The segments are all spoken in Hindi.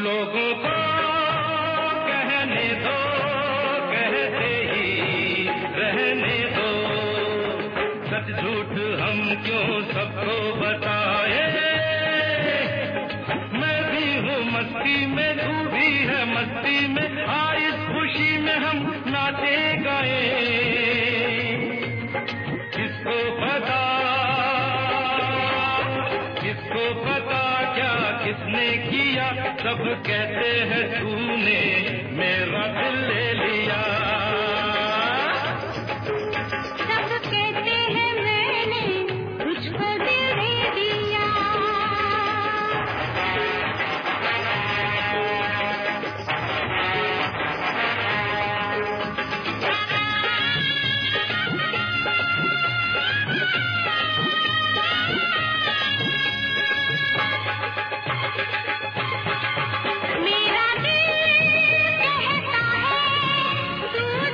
लोगों को कहने दो, कहते ही रहने दो, सच झूठ हम क्यों सबको बताए। मैं भी हूँ मस्ती में, तू भी है मस्ती में, आ इस खुशी में हम नाचे गाए। किसको पता, किसको पता क्या किसने किया, सब कहते हैं तूने मेरा दिल ले लिया। सब कहते हैं मैंने तुझको दिल दे दिया। मेरा दिल कहता है तू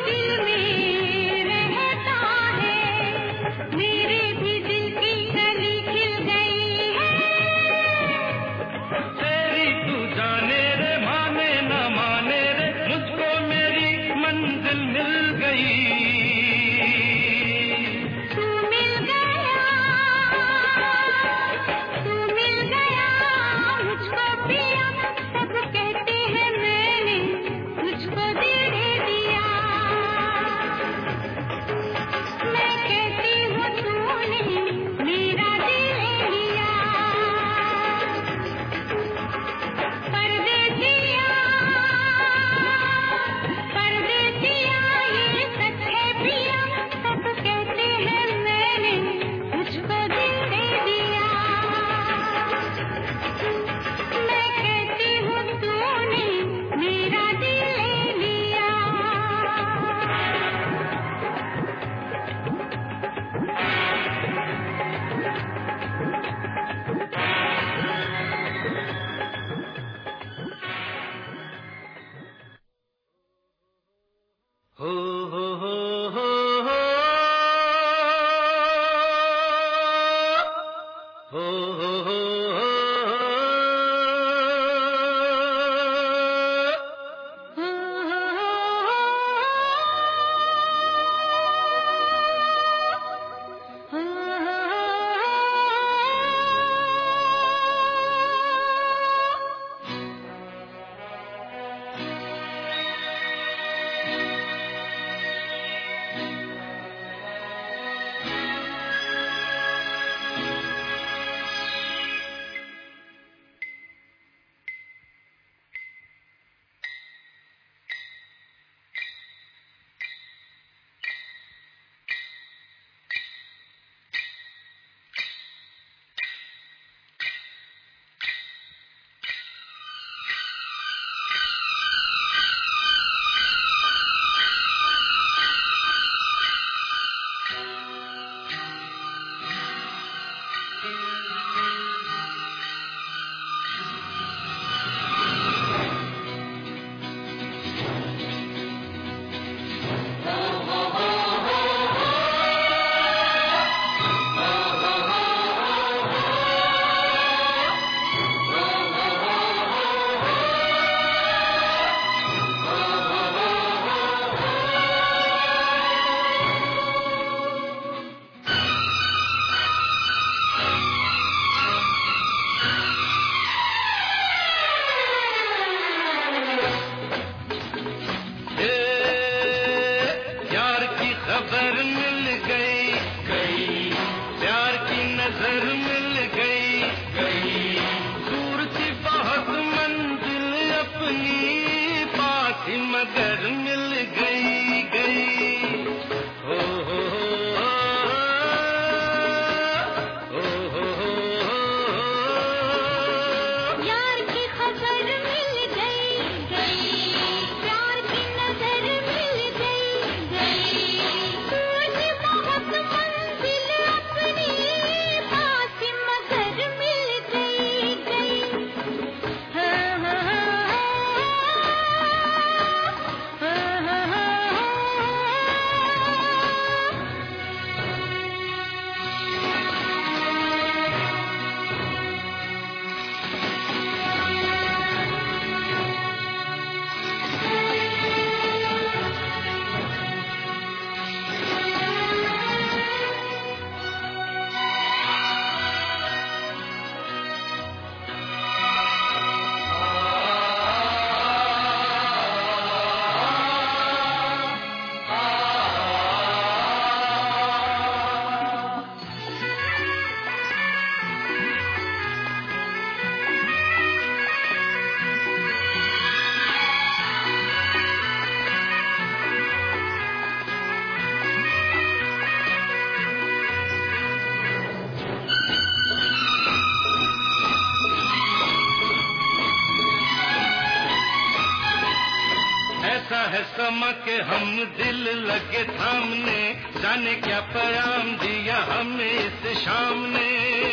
समा के हम दिल लगे थामने, जाने क्या प्याम दिया हमें इस शाम ने।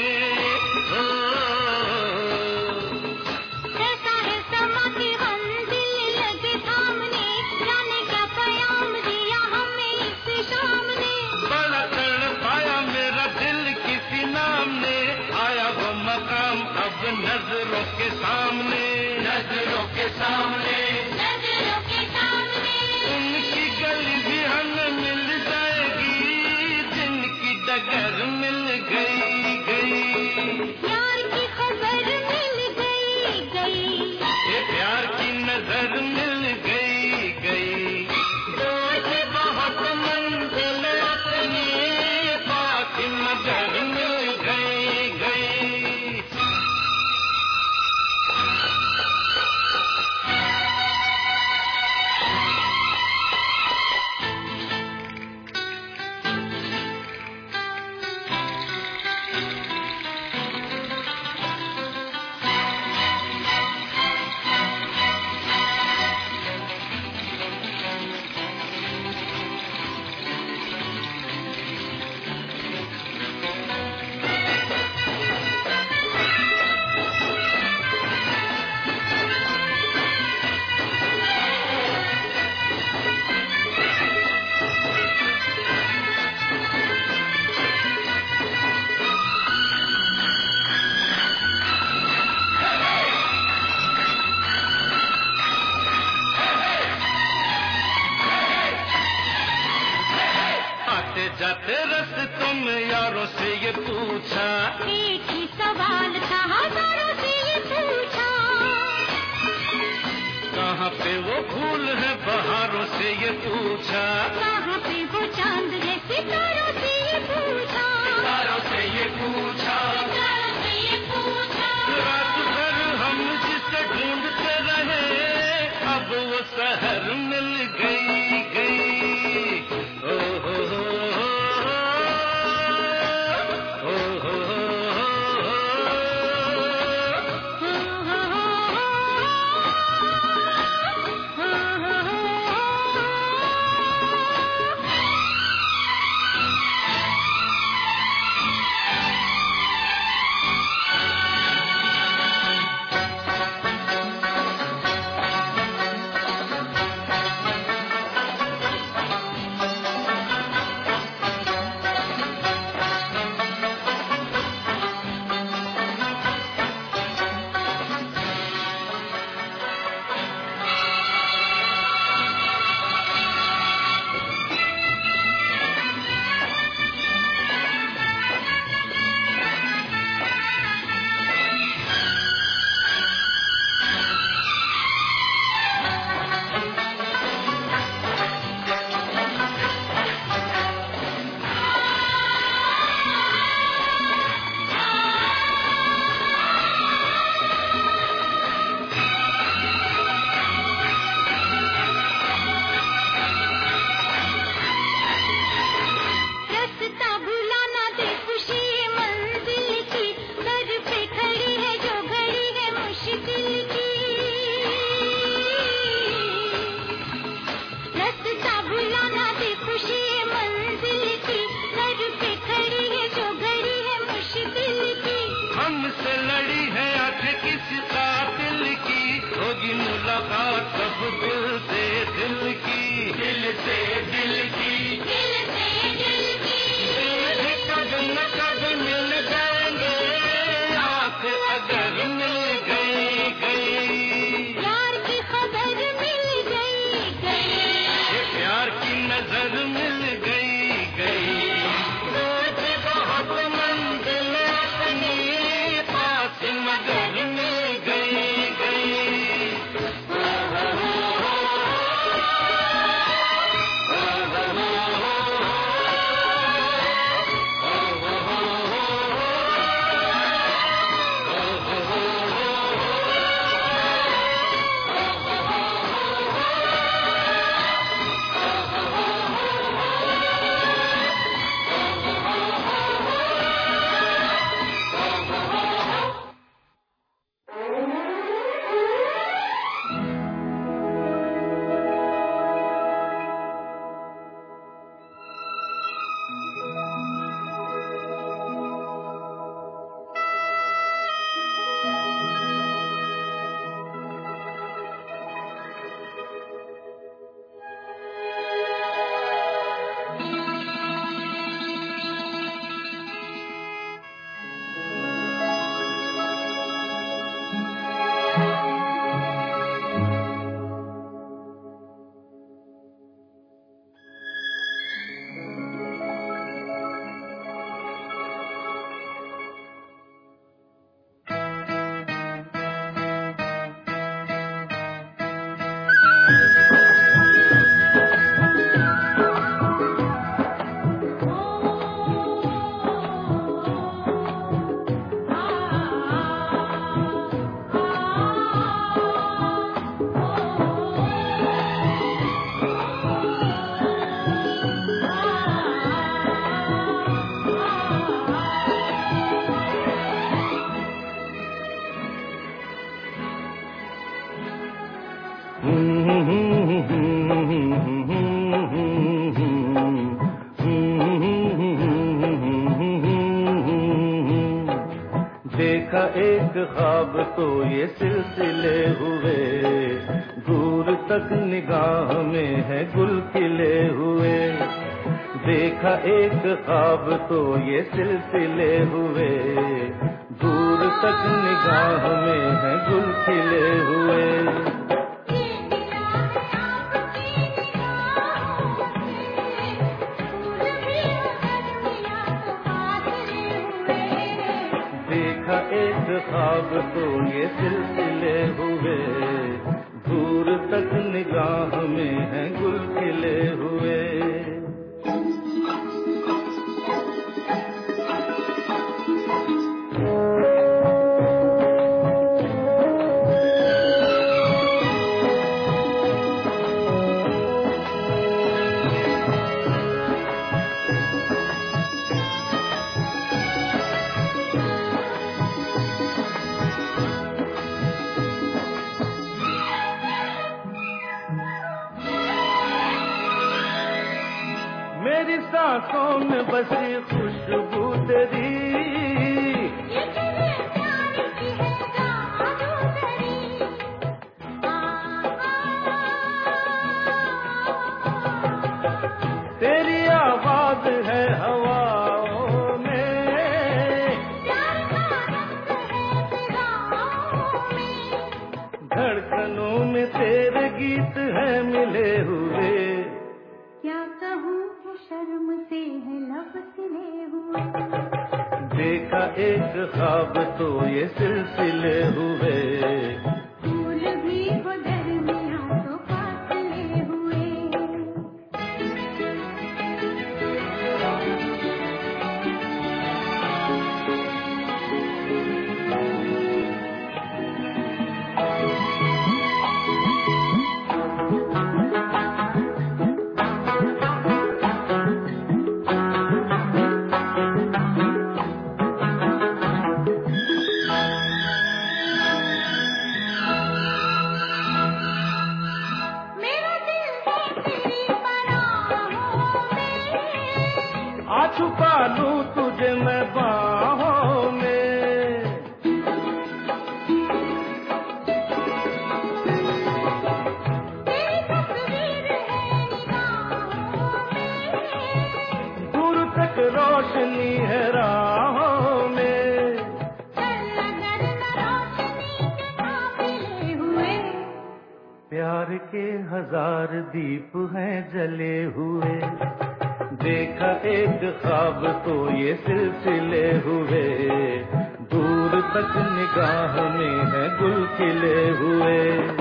कैसा है समा के हम दिल लगे थामने, जाने क्या प्याम दिया हमें इस शाम ने। बड़ा तड़पाया मेरा दिल किसी नाम ने, आया वो मकाम अब नजरों के सामने, नजरों के सामने, नजरों के सामने। उनकी गली भी हमें मिल जाएगी, जिनकी डगर मिल गई गई। प्यार की खबर मिल गई गई, ये प्यार की नजर मिल गई गई। दूर से बहुत मंजिल अपनी पास नजर मिल गई गई। जाते रस्तों में यारों से ये पूछा, एक ही सवाल था हजारों से ये पूछा। कहाँ पे वो फूल है बहारों से ये पूछा, कहाँ पे वो चांद है सितारों से ये पूछा, सितारों से ये पूछा। सितारों से ये पूछा। रात भर हम जिसे ढूंढते रहे, अब वो शहर मिल गई गई। ओ हो हो देखा एक ख्वाब तो ये सिलसिले हुए, दूर तक निगाह में है गुल खिले हुए। देखा एक ख्वाब तो ये सिलसिले हुए, दूर तक निगाह में है गुल खिले हुए। एक ख्वाब तो ये सिलसिले हुए, दूर तक निगाह में है गुल खिले हुए। मेरी सांसों में बसी खुशबू तेरी, तेरी आवाज है हवाओं में, धड़कनों में तेरे गीत है मिले हुए। क्या कहूँ शर्म से है लब सिले हुए। देखा एक ख्वाब तो ये सिलसिले हुए, फूल भी हो दरमियां तो फासले हुए। छुपा लूं तुझे मैं बाहों में, तेरी तस्वीर है निगाहों में, दूर तक रोशनी है राहों में। चल अगर न रोशनी के काबिले हुए। प्यार के 1000 दीप हैं जले हुए। देखा एक ख्वाब तो ये सिलसिले हुए, दूर तक निगाह में है गुल खिले हुए।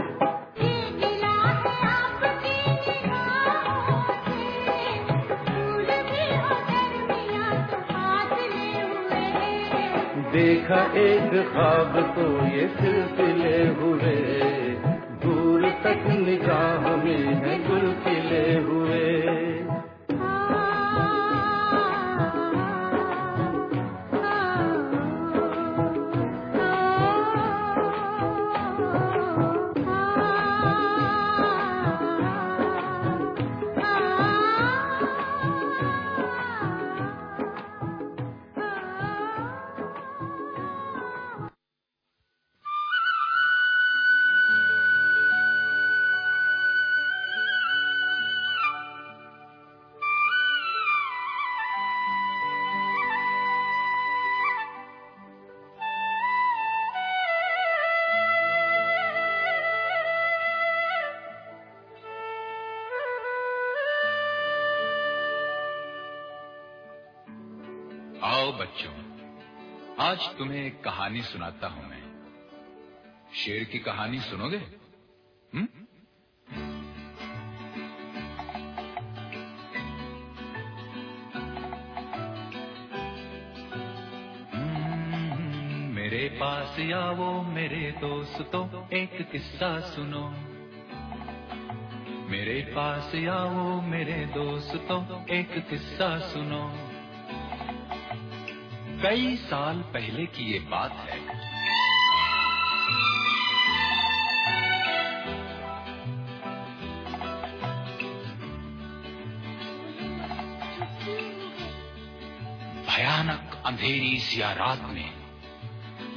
देखा एक ख्वाब तो ये सिलसिले हुए, दूर तक निगाह में है गुल खिले हुए। आओ बच्चों, आज तुम्हें एक कहानी सुनाता हूं मैं। शेर की कहानी सुनोगे? मेरे पास आओ मेरे दोस्तों, एक किस्सा सुनो। मेरे पास आओ मेरे दोस्तों, एक किस्सा सुनो। कई साल पहले की ये बात है। भयानक अंधेरी सी रात में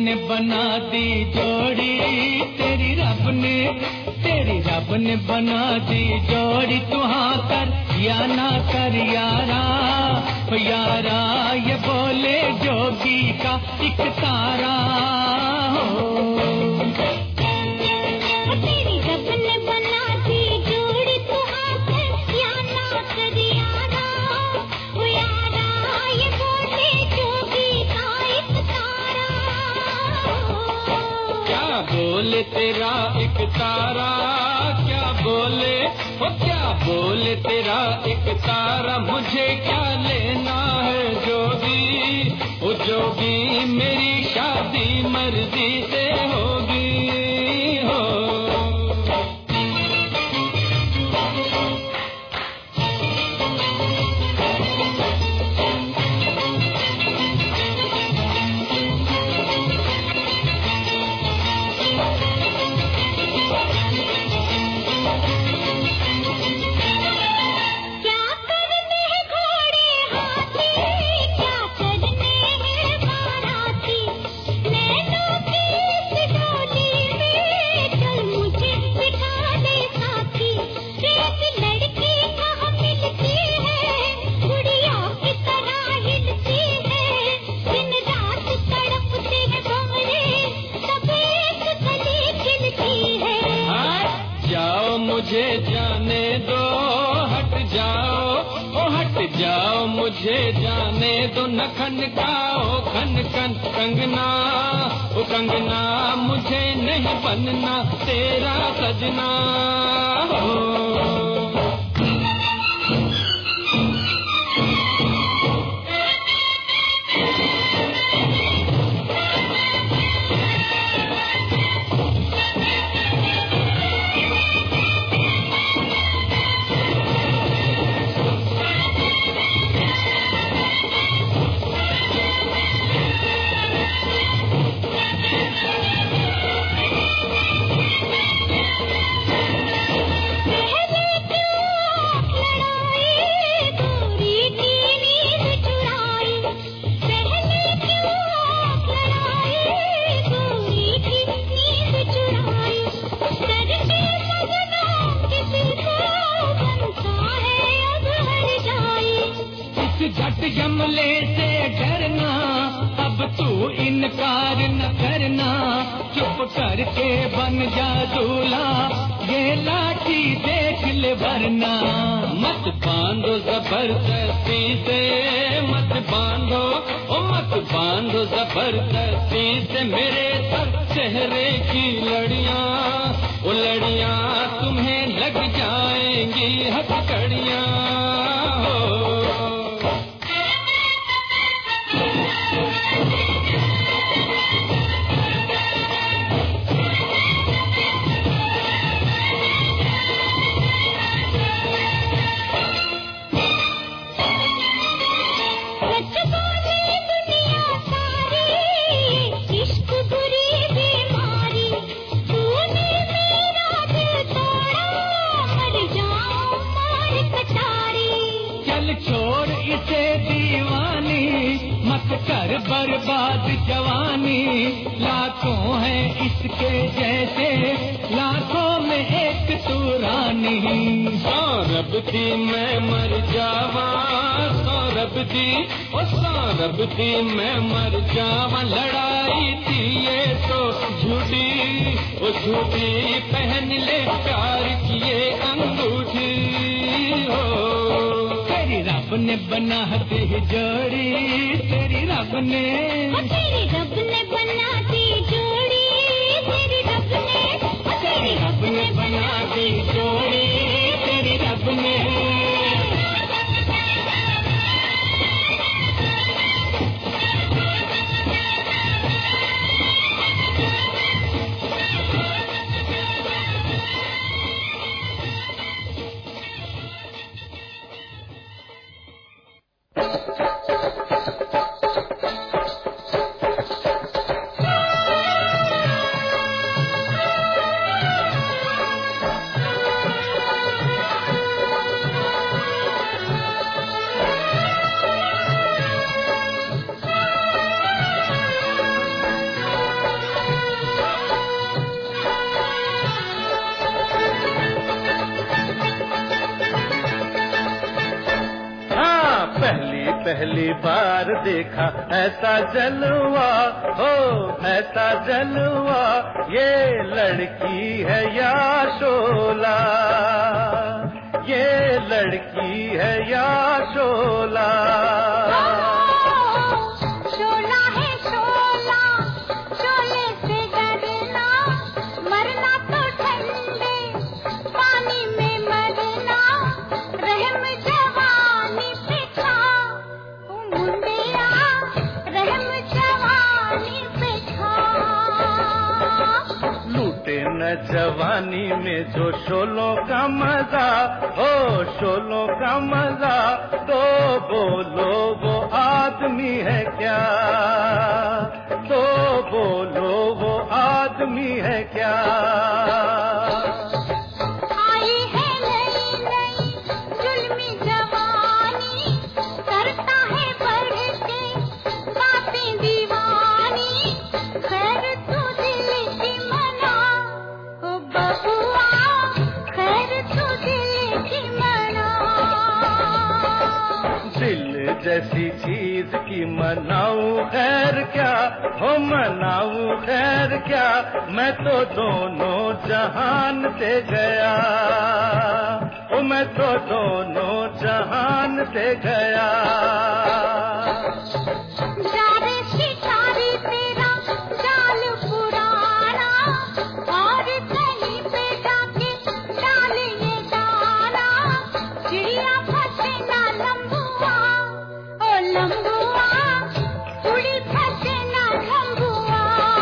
ने बना दी जोड़ी, तेरी रब ने बना दी जोड़ी। तू हाँ कर या ना कर यारा, यारा ये बोले जोगी का एक तारा हो। तेरी रब ने बना दी जोड़ी, तू हाँ कर या ना कर यारा, ओ यारा ये बोले जोगी का एक तारा। क्या बोले तेरा एक तारा, क्या बोले ओ क्या बोले तेरा एक तारा, मुझे क्या लेना है जोगी, ओ जोगी मेरी शादी मर्जी से होगी हो। मुझे जाने दो, हट जाओ, ओ हट जाओ, मुझे जाने दो, न खनकाओ खन खन कंगना, ओ कंगना मुझे नहीं बनना तेरा सजना हो। जमले से डरना, अब तू इनकार न करना, चुप करके बन जा दूल्हा, ये लाठी देख ले वरना। मत बांधो जबरदस्ती से, मत बांधो, ओ मत बांधो जबरदस्ती से मेरे सर चेहरे की लड़ियां, ओ लड़ियां तुम्हें लग जाएंगी हथकड़ियां हो। छोड़ इसे दीवानी, मत कर बर्बाद जवानी, लाखों है इसके जैसे, लाखों में एक तू रानी। सौरभ थी मैं मर जावा, सौरभ थी ओ सौरभ थी मैं मर जावा, लड़ाई थी ये तो झूठी, ओ झूठी पहन ले प्यार की ये अंगूठी हो। तेरी रब ने बना दी जोड़ी, तेरी रब ने बना दी जोड़ी, तेरी रब ने बना दी जोड़ी, तेरी रब ने। पहली बार देखा ऐसा जलवा, हो ऐसा जलवा, ये लड़की है या शोला, ये लड़की है या शोला। शोला है शोला, शोले से डरना, मरना तो ठंडे पानी में मरना, रहम जवानी पे था ओ मुंडिया, रहम जवानी पे था। लूटे न जवानी में जो शोलों का मजा, हो शोलों का मजा, तो बोलो वो आदमी है क्या, तो बोलो वो आदमी है क्या। आई है नई नई जुल्मी जवानी, करता है बढ़ के बातें दीवानी, खैर तू दिल की मना ओ बबुआ, खैर तू दिल की मना। दिल जैसी चीज की मनाऊं खैर क्या, हो मनाऊं खैर क्या, मैं तो दोनों जहान से गया, ओ मैं तो दोनों जहान से गया। जारे शिकारी तेरा जाल पुराना, और कहीं पे जाके डाल ये दाना, चिड़िया फंसे ना लंबुआ ओ लंबुआ, उड़ी फंसे ना लंबुआ।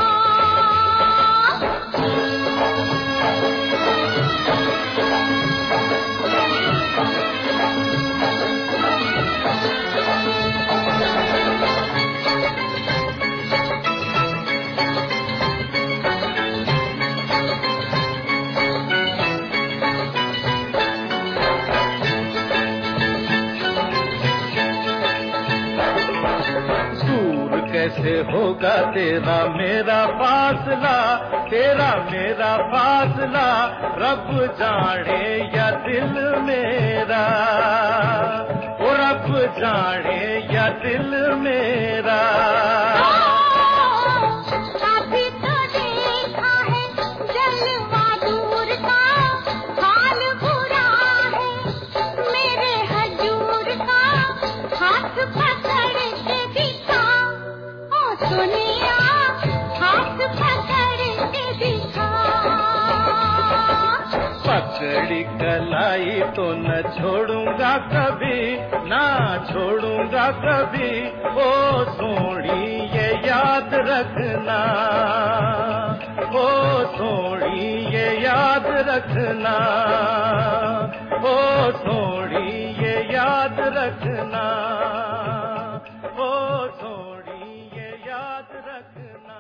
दूर कैसे होगा तेरा मेरा फासला, तेरा मेरा फासला, रब जाने या दिल मेरा, ओ रब जाने या दिल मेरा। अभी तो देखा है जलवा दूर का, हाल बुरा है मेरे हजूर का, हाथ पकड़ के दिखा ओ सोनिया, हाथ पकड़ के दिखा। पकड़ी कलाई तो न छोड़ूंगा कभी, ना छोड़ूंगा कभी, ओ सोनी ये याद रखना, ओ सोनी ये याद रखना, ओ सोनी ये याद रखना, ओ सोनी ये याद रखना।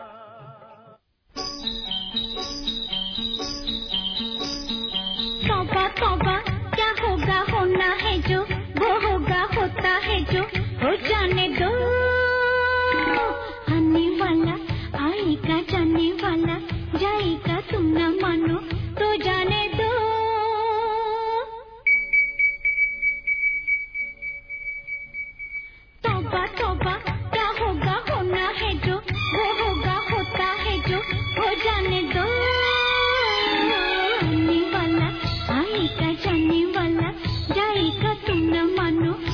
तौबा तौबा, क्या होगा होना है जो, वो होगा होता है जो, हो जाने दो। आने वाला आएगा, जाने वाला जाएगा, तुम न मानो तो जाने दो। तौबा तौबा, क्या होगा होना है जो, वो होगा होता है जो, हो जाने दो। आने वाला आएगा, जाने वाला जाएगा, तुम न मानो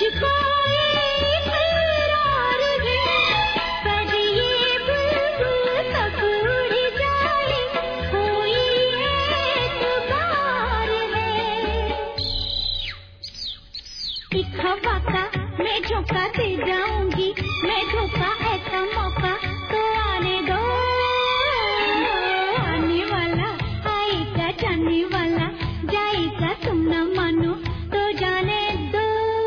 मुझको इकरार है, पर ये बुलबुल कब उड़ जाए, कोई एतबार है। एक हवा का मैं झोंका दे जाऊंगी, मैं धोखा ऐसा मौका तो आने दो। आने वाला आएगा, जाने वाला जाएगा, तुम न मानो तो जाने दो।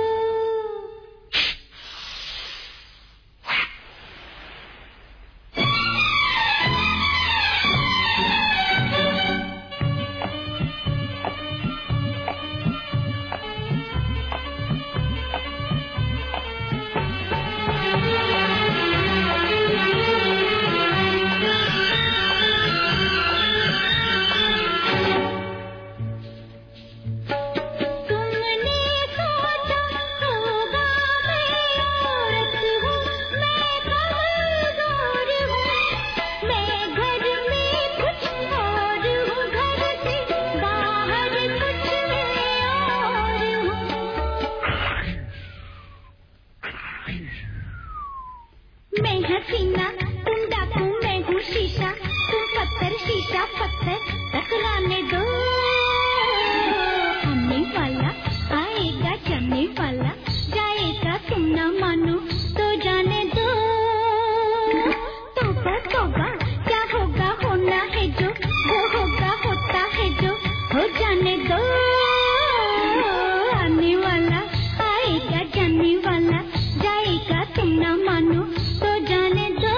मैं हसीना तुम डाकू, मैं हूँ शीशा, तुम पत्थर, शीशा पत्थर, टकराने दो। आने वाला आएगा, जाने वाला जाएगा, तुम न मानो तो जाने दो। तौबा तौबा, क्या होगा होना है जो, वो होगा होता है जो, हो जाने दो। आने वाला आएगा, जाने वाला जाएगा, तुम न मानो तो जाने दो।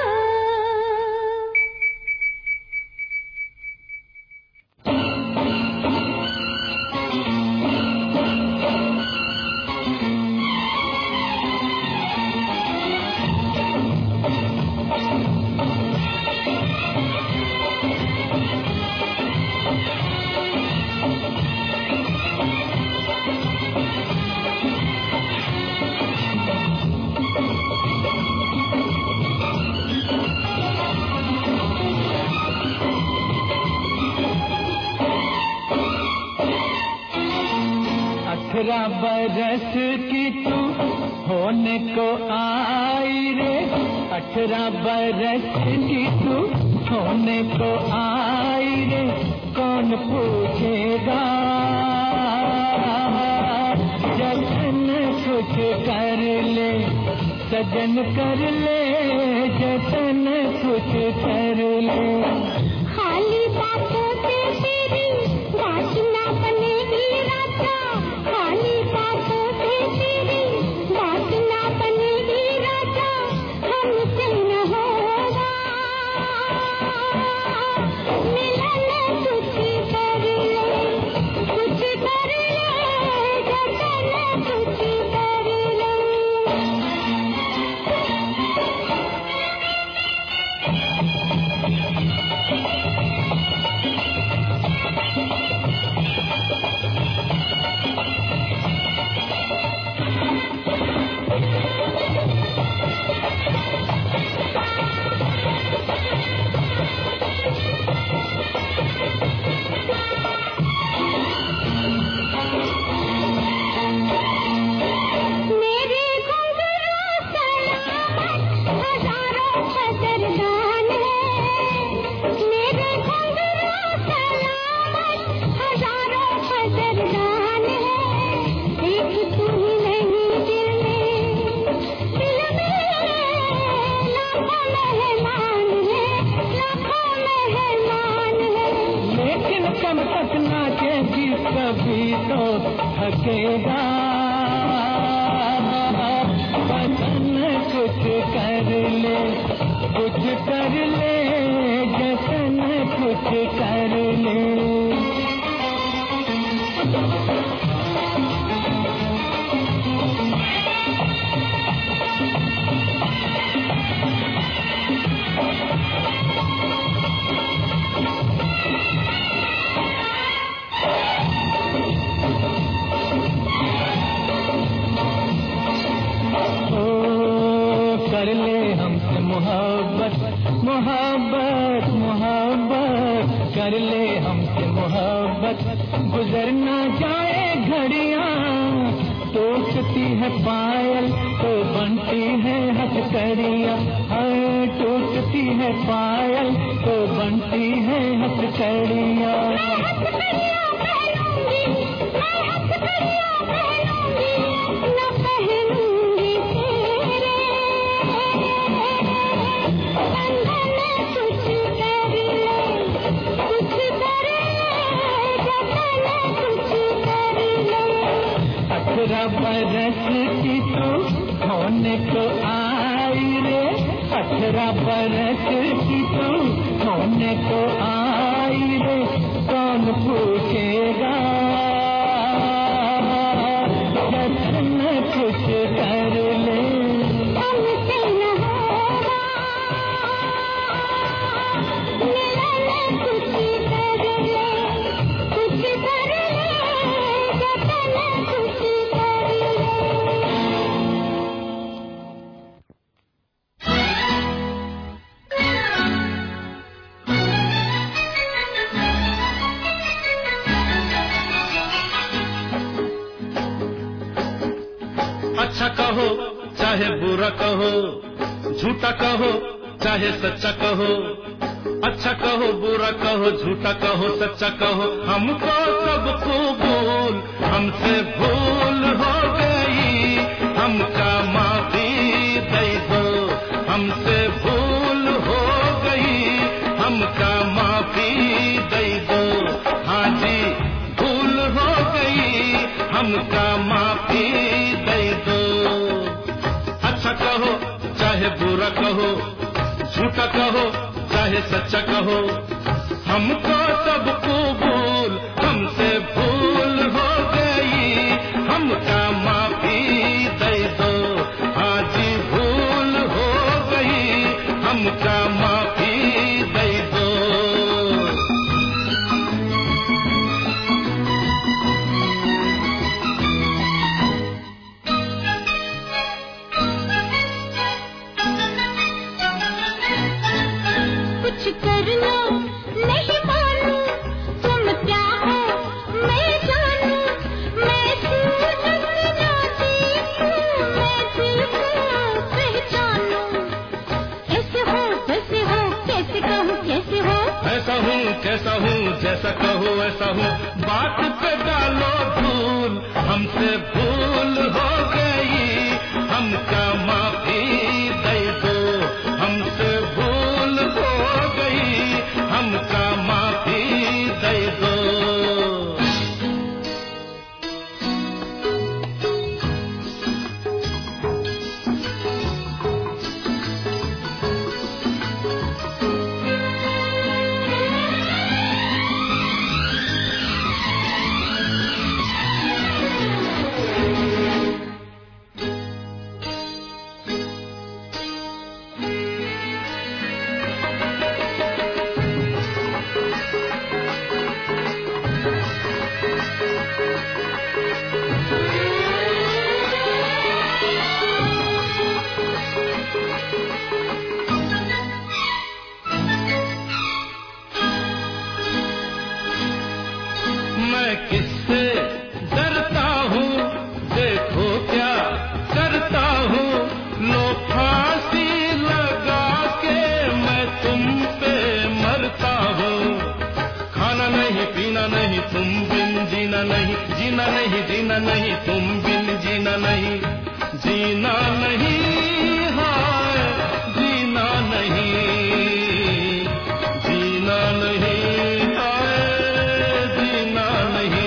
अठारह बरस की तू होने को आई रे, 18 बरस की तू होने को आई रे, कौन पूछेगा जतन कुछ कर ले, सजन कर ले जतन कुछ कर ले। खाली बातों से तेरी बात ना बनेगी राजा, खाली बातों से तेरी बात ना बनेगी राजा, हमसे न होगा मिलन। कुछ कर ले, कुछ कर ले, जतन कुछ कर ले। मेरे घुंघरू सलामत हजारों कदरदान है, मेरे घुंघरू सलामत हजारों कदरदान है, एक तू ही नहीं दिल में लाखों मेहमान है, लाखों मेहमान है। लेकिन कब तक नाचेगी, कभी तो थकेगा, बदन कुछ कर ले, कुछ कर ले, जतन कुछ कर ले। कर ले हमसे मोहब्बत, मोहब्बत, मोहब्बत, कर ले हमसे मोहब्बत, गुजर ना जाए घड़ियां तो टूटती है पायल तो बनती है हथकड़ियाँ, टूटती है पायल तो बनती है हथकड़ियाँ। बरस की तू होने को आई रे, 18 बरस की तू होने को आई रे, कौन पूछेगा जतन कुछ कर ले। अच्छा कहो चाहे बुरा कहो, झूठा कहो चाहे सच्चा कहो, अच्छा कहो बुरा कहो झूठा कहो सच्चा कहो, हमको सब कबूल, हमसे भूल हो गई, हमका माफी दे दो, हमसे भूल हो गई, हमका माफी दे दो, हाँ जी भूल हो गई, हमका माफी दे दो। अच्छा कहो चाहे बुरा कहो, झूठा कहो चाहे सच्चा कहो, हमको सब कबूल, हमसे भूल हो गई, हमका माफी दे दो, हाँ जी भूल हो गई, हमका माफी दे दो। कुछ कर लो नहीं मानो तुम क्या हो मैं जानू, मैं नाती हूँ, मैं दिल को पहचानू, कैसे हो कैसे हो कैसे कहूँ कैसे हो, ऐसा हूँ कैसा हूँ जैसा कहो ऐसा हूँ, बात पे डालो धूल, हमसे भूल हो गई, हमका माफी दे दो, हमसे भूल हो गई, हमका माफी दे दो। मैं किससे डरता हूँ देखो क्या करता हूँ, लो फांसी लगा के मैं तुम पे मरता हूँ, खाना नहीं पीना नहीं तुम बिन जीना नहीं, जीना नहीं जीना नहीं तुम बिन जीना नहीं, जीना नहीं हाय जीना नहीं, जीना नहीं हाय जीना नहीं।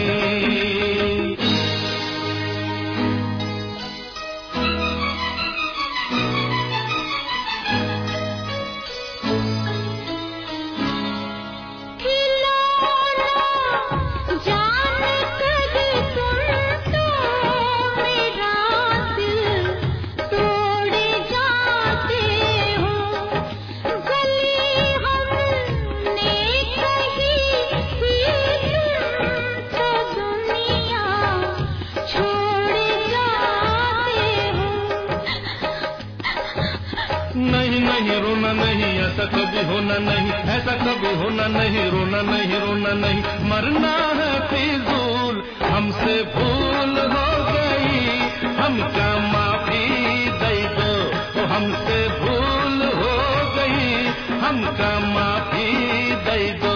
जान कर तुम तो मेरा दिल तोड़े जाते हो, गली हमने कही थी तुम तो दुनिया छोड़ जाते हो। नहीं नहीं रोना नहीं, ऐसा कभी होना नहीं, ऐसा कभी होना नहीं, रोना नहीं रोना नहीं, मरना है फिजूल, हमसे भूल हो गई, हमका माफी दे दो, हमसे भूल हो गई, हमका माफी दे दो।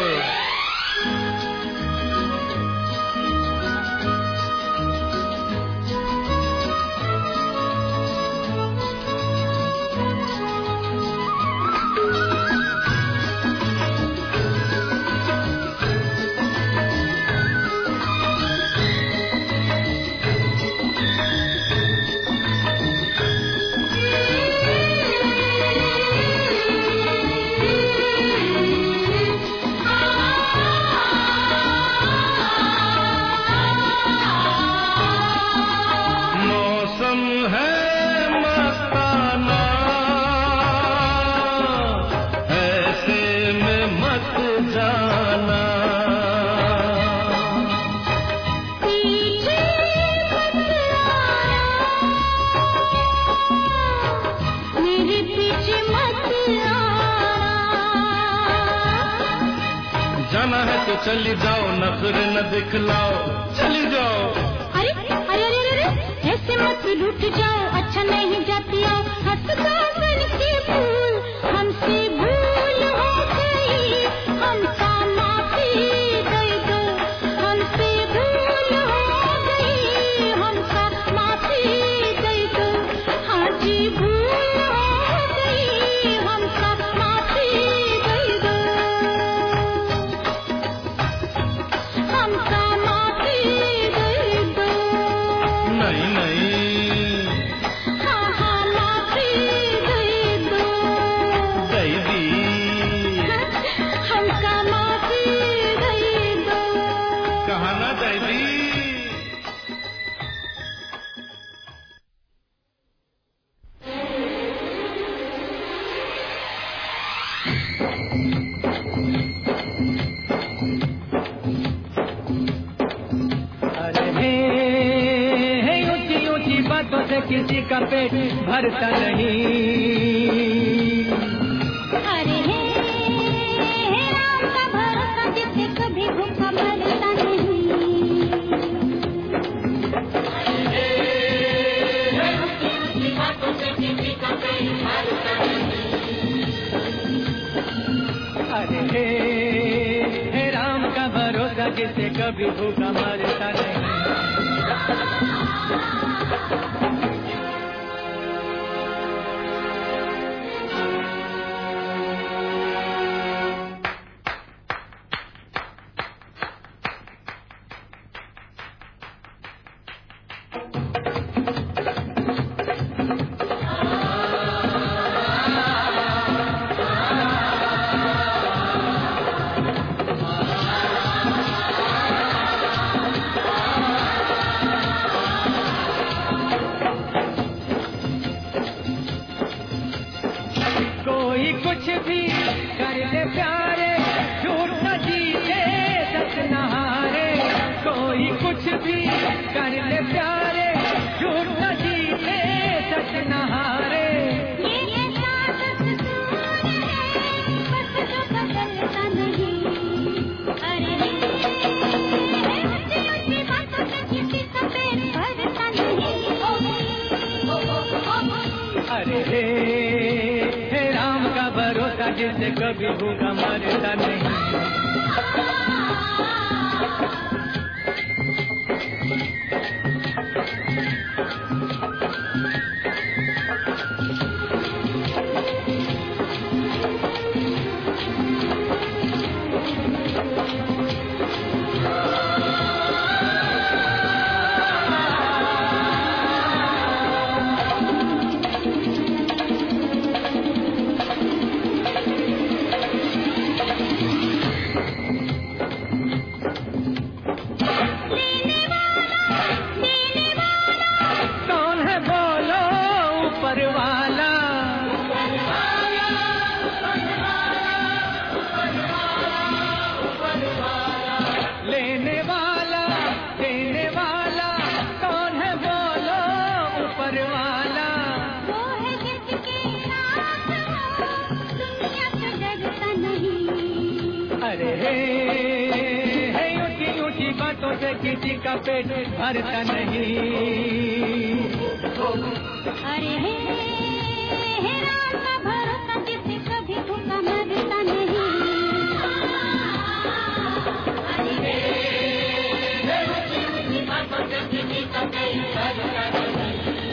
जाना है तो चली जाओ, नजर न दिखलाओ, चली जाओ। अरे अरे अरे अरे ऐसे मत रूठ जाओ, अच्छा नहीं जाती आओ, हंस बन के फूल हमसे भूल हो गई, हमका माफी दे दो, हमसे भूल हो गई, हमका माफी दे दो, हाँ जी भूल हो गई, हमका माफी दे दो, हमका माफी दे दो। नहीं नहीं, हाँ हाँ माफी दे दो, दे दी। हमका माफी दे दो। कहा ना दे दी। अरे हे ऊंची ऊंची बातों से किसी का पेट भरता नहीं। अरे हे राम का भरोसा जिससे कभी भूखा मरता नहीं। अरे हे राम का भरोसा जिससे कभी भूखा मरता नहीं। कोई कुछ भी कर ले प्यारे, झूठ न जीते सच न हारे। कोई कुछ भी कर ले प्यारे, झूठ न जीते सच न हारे। ये साथ सुकून है, बस जो बदलता नहीं। अरे ऊंची ऊंची बातों से किसी का पेट भरता नहीं। अरे हे राम का भरोसा जिससे कभी भूखा मरता नहीं। कौन है बोलो ऊपर वाला, लेने वाला देने वाला, कौन है बोलो ऊपर वाला। वो है जिसके साथ हो, दुनिया से डरता नहीं। अरे हे ऊंची ऊंची बातों से से किसी का पेट भरता नहीं। अरे हे राम का भरोसा जिसे कभी भूखा मरता नहीं। अरे हे बातों से किसी का पेट भरता नहीं।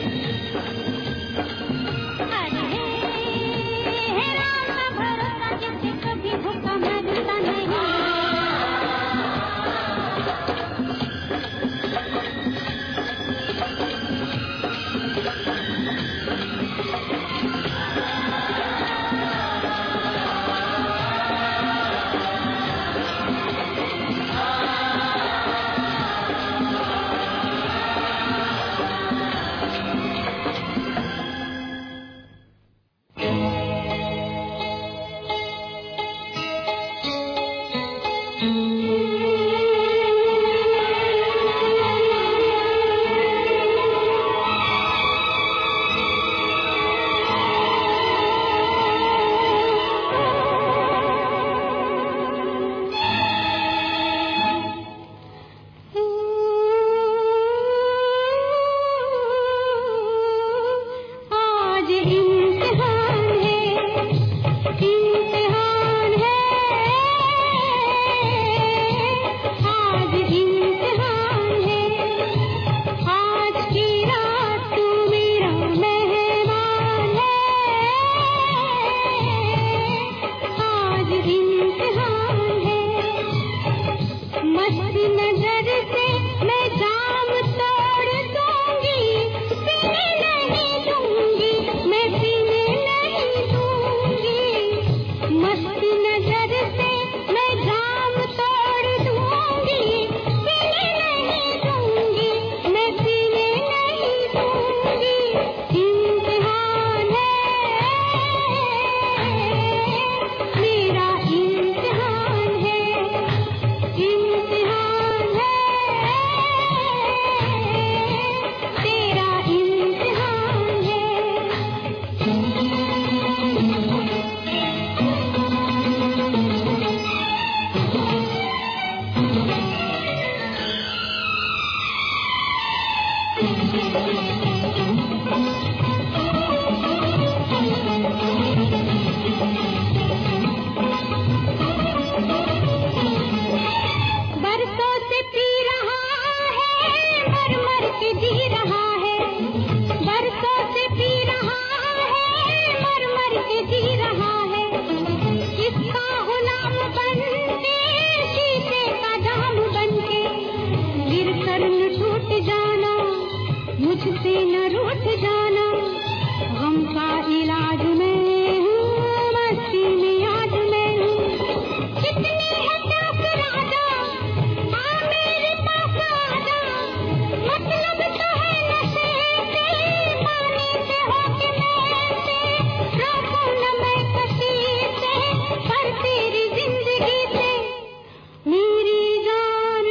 अरे हे राम का भरोसा जिसे कभी भूखा मरता नहीं।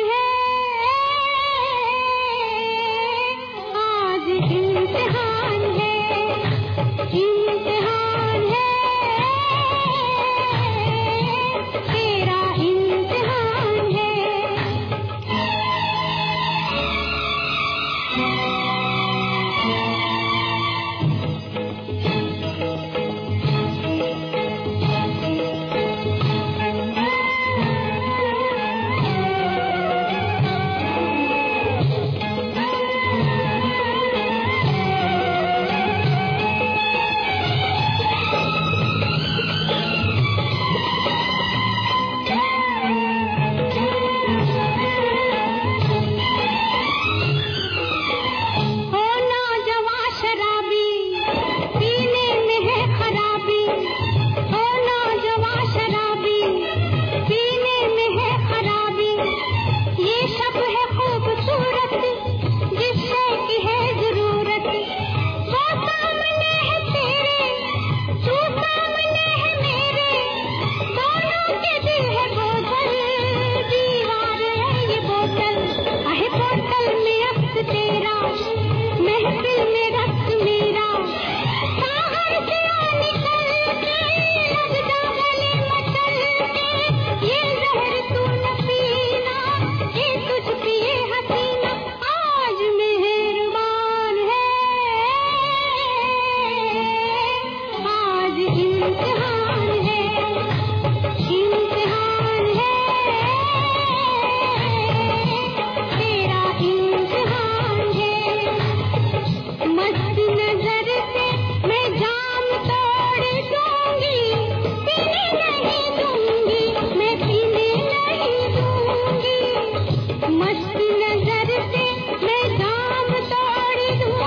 इम्तिहान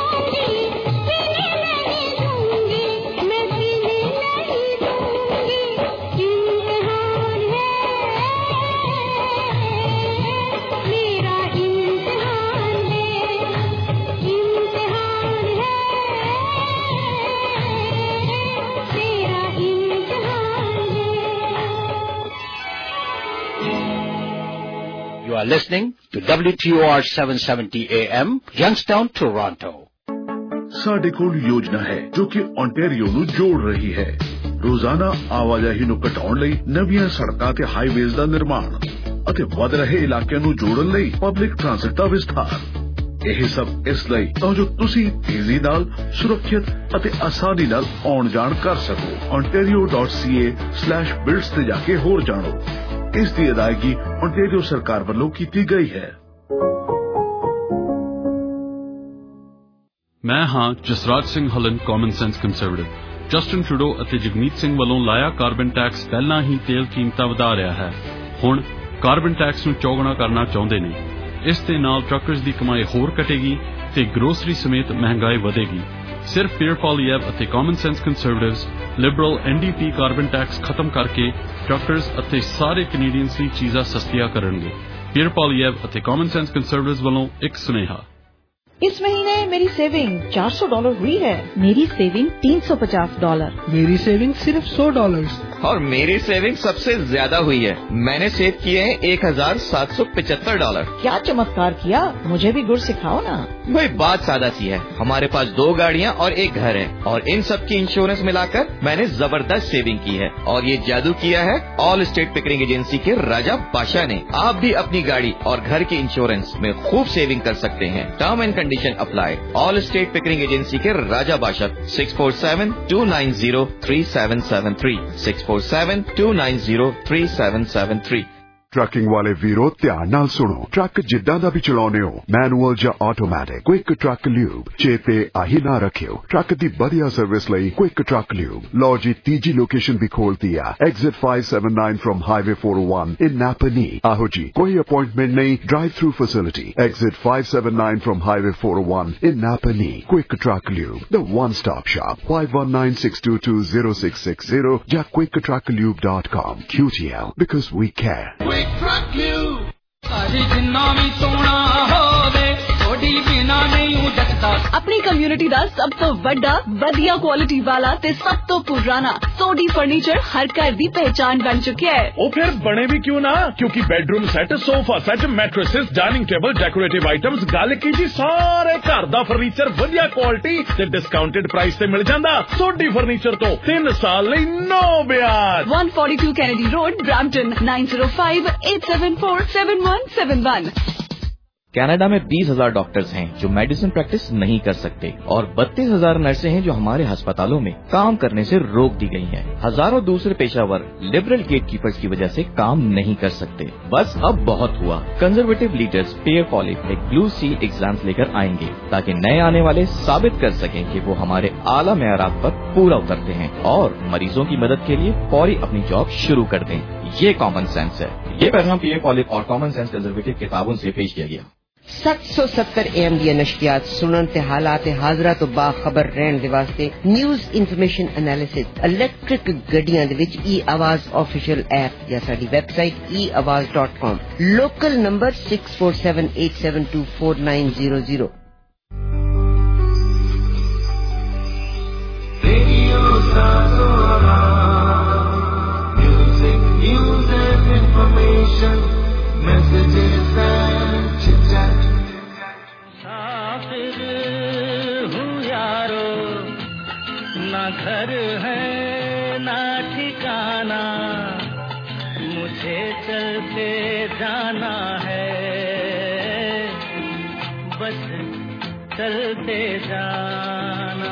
You are listening to WTOR 770 AM, Youngstown, Toronto. ਸਾਡੇ ਕੋਲ ਯੋਜਨਾ ਹੈ ਜੋ ਕਿ ਓਨਟਾਰੀਓ ਨੂੰ ਜੋੜ ਰਹੀ ਹੈ। ਰੋਜ਼ਾਨਾ ਆਵਾਜਾਈ ਨੂੰ ਘਟਾਉਣ ਲਈ ਨਵੀਆਂ ਸੜਕਾਂ ਤੇ ਹਾਈਵੇਜ਼ ਦਾ ਨਿਰਮਾਣ ਅਤੇ ਵਧ ਰਹੇ ਇਲਾਕਿਆਂ ਨੂੰ ਜੋੜਨ ਲਈ ਪਬਲਿਕ ਟ੍ਰਾਂਸਪੋਰਟ ਦਾ ਵਿਸਥਾਰ। ਇਹ ਸਭ ਇਸ ਲਈ ਤਾਂ ਜੋ ਤੁਸੀਂ ਤੇਜ਼ੀ ਨਾਲ, ਸੁਰੱਖਿਅਤ ਅਤੇ ਆਸਾਨੀ ਨਾਲ ਆਉਣ ਜਾਣ ਕਰ ਸਕੋ। ontario.ca/builds ਤੇ ਜਾ ਕੇ ਹੋਰ ਜਾਣੋ। ਇਸ ਦੀ ਅਦਾਇਗੀ ਓਨਟਾਰੀਓ ਸਰਕਾਰ ਵੱਲੋਂ ਕੀਤੀ ਗਈ ਹੈ। ਮੈਂ ਹਾਂ Jasraj Singh Hallan, common sense conservative. Justin Trudeau ਅਤੇ ਜਗਮੀਤ ਸਿੰਘ ਵੱਲੋਂ ਲਾਇਆ ਕਾਰਬਨ ਟੈਕਸ ਪਹਿਲਾਂ ਹੀ ਤੇਲ ਕੀਮਤਾਂ ਵਧਾ ਰਿਹਾ ਹੈ। ਹੁਣ ਕਾਰਬਨ ਟੈਕਸ ਨੂੰ ਚੌਗੁਣਾ ਕਰਨਾ ਚਾਹੁੰਦੇ ਨੇ। ਇਸ ਦੇ ਨਾਲ ਟਰੱਕਰਜ਼ ਦੀ ਕਮਾਈ ਹੋਰ ਘਟੇਗੀ ਤੇ ਗਰੋਸਰੀ ਸਮੇਤ ਮਹਿੰਗਾਈ ਵਧੇਗੀ। ਸਿਰਫ ਪੀਅਰ ਪੋਲੀਐਵ ਅਤੇ common sense conservatives liberal NDP carbon tax ਖਤਮ ਕਰਕੇ ਟਰੱਕਰਜ਼ ਅਤੇ ਸਾਰੇ ਕੈਨੇਡੀਅਨਸ ਲਈ ਚੀਜ਼ਾਂ ਸਸਤੀਆਂ ਕਰਨਗੇ। ਪੀਅਰ ਪੋਲੀਐਵ ਅਤੇ ਕਾਮਨ ਸੈਂਸ ਕੰਜ਼ਰਵੇਟਿਵਜ਼ ਵੱਲੋਂ ਇੱਕ ਸੁਨੇਹਾ। इस महीने मेरी सेविंग $400 हुई है। मेरी सेविंग $350। मेरी सेविंग सिर्फ $100। और मेरी सेविंग सबसे ज्यादा हुई है। मैंने सेव किए हैं $1775। क्या चमत्कार किया, मुझे भी गुर सिखाओ ना। भाई बात सादा सी है, हमारे पास 2 गाड़ियाँ और 1 घर है और इन सब की इंश्योरेंस मिलाकर मैंने जबरदस्त सेविंग की है। और ये जादू किया है ऑल स्टेट पिकरिंग एजेंसी के राजा बादशाह ने। आप भी अपनी गाड़ी और घर के इंश्योरेंस में खूब सेविंग कर सकते हैं। Term and condition apply. All state Pickering agency के राजा बादशाह 647-290-3773 647-290-3773। ਟਰੱਕਿੰਗ ਵਾਲੇ ਵੀਰੋ ਧਿਆਨ ਨਾਲ ਸੁਣੋ। ਟਰੱਕ ਜਿੱਦਾਂ ਦਾ ਵੀ ਚਲਾਉਣੇ ਹੋ, ਮੈਨੂਅਲ ਜਾਂ ਆਟੋਮੈਟਿਕ, ਕੁਇਕ ਟਰੱਕ ਲਿਊਬ ਚੇਤੇ ਆਹੀ ਨਾ ਰੱਖਿਓ। ਟਰੱਕ ਦੀ ਵਧੀਆ ਸਰਵਿਸ ਲਈ ਕੁਇਕ ਟਰੱਕ ਲਿਊਬ। ਲਓ ਜੀ, ਤੀਜੀ ਲੋਕੇਸ਼ਨ ਵੀ ਖੋਲਤੀ ਆ, exit 579 from highway 401 in Napanee. ਆਹੋ ਜੀ, ਕੋਈ ਅਪਾਇੰਟਮੈਂਟ ਨਹੀਂ, drive through facility. Exit 579 from highway 401 in Napanee. Quick truck lube, the one stop shop. 5196220660 ਜਾਂ quicktrucklube.com। QTL, because we care. जिन्ना भी सोना होवे थोड़ी बिना नहीं जचदा। अपनी कम्युनिटी दा सब तो वड्डा, वधिया क्वालिटी वाला ते सब तो पुराना सोडी फर्नीचर हर घर दी पहचान बन चुका है। ओ फिर बने भी क्यों ना, क्योंकि bedroom set, sofa set, mattresses, dining table, decorative items, गल की जी सारे घर दा फर्नीचर वधिया क्वालिटी ते डिस्काउंटेड प्राइस ते मिल जांदा। सोडी फर्नीचर तो 3 साल लई नो ब्याज। 142 कैनेडी रोड, ब्रैम्पटन 9058747171। कनाडा में 20,000 डॉक्टर्स हैं जो मेडिसिन प्रैक्टिस नहीं कर सकते और 32,000 नर्सें हैं जो हमारे अस्पतालों में काम करने से रोक दी गई हैं। हजारों दूसरे पेशावर लिबरल गेटकीपर्स की वजह से काम नहीं कर सकते। बस अब बहुत हुआ। कंजर्वेटिव लीडर्स पेयर पॉलिप एक ब्लू सील एग्जाम्स लेकर आएंगे ताकि नए आने वाले साबित कर सकें कि वो हमारे आला मेयारात पर पूरा उतरते हैं और मरीजों की मदद के लिए फौरी अपनी जॉब शुरू कर दें। ये कॉमन सेंस है। ये पैगाम पेयर पॉलिप और कॉमन सेंस कंजर्वेटिव किताबों से पेश किया गया। 770 AM दी नशरियात सुनन ते हालात हाजरा तो बाखबर रहन दे वास्ते न्यूज़ इन्फॉर्मेशन एनालिसिस इलेक्ट्रिक गड्डियां दे विच e-आवाज ऑफिशियल ऐप या साडी website eawaz.com। Local number 6478724900। Radio सासोरा music news and information messages and chit chat. साफिर हूँ यारो, ना घर है ना ठिकाना, मुझे चलते जाना है, बस चलते जाना।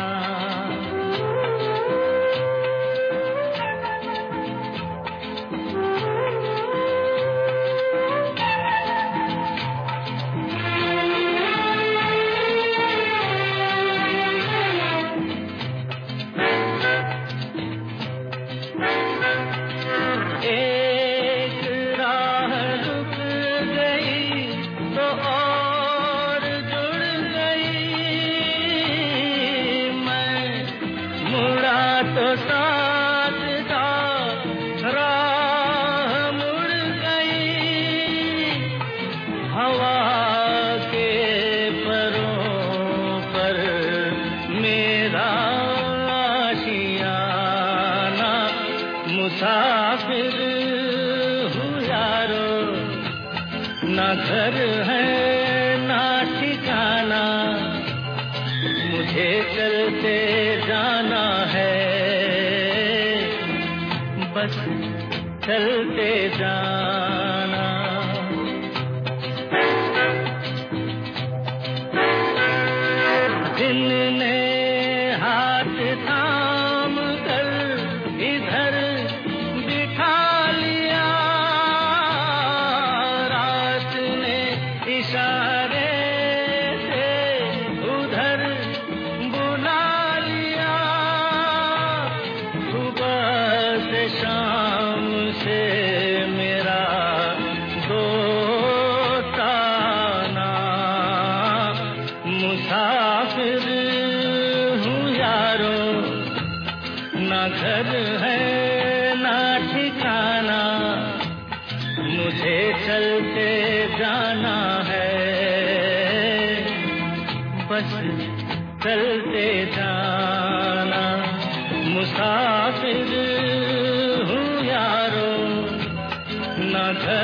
साथ था राह मुड़ गई, हवा के परों पर मेरा आशियाना, मुसाफिर हूँ यारो, ना घर है ना ठिकाना, मुझे चलते जाना है, बस चलते जाना। दिल ने हाथ थाम कर इधर बिठा लिया, रात ने इशारे से उधर बुला लिया, सुबह से शाम से मेरा दोस्ताना, मुसाफिर हूँ यारो, ना घर है ना ठिकाना, मुझे चलते जाना है, बस चलते जाना, मुसाफिर हूँ यारो, ना घर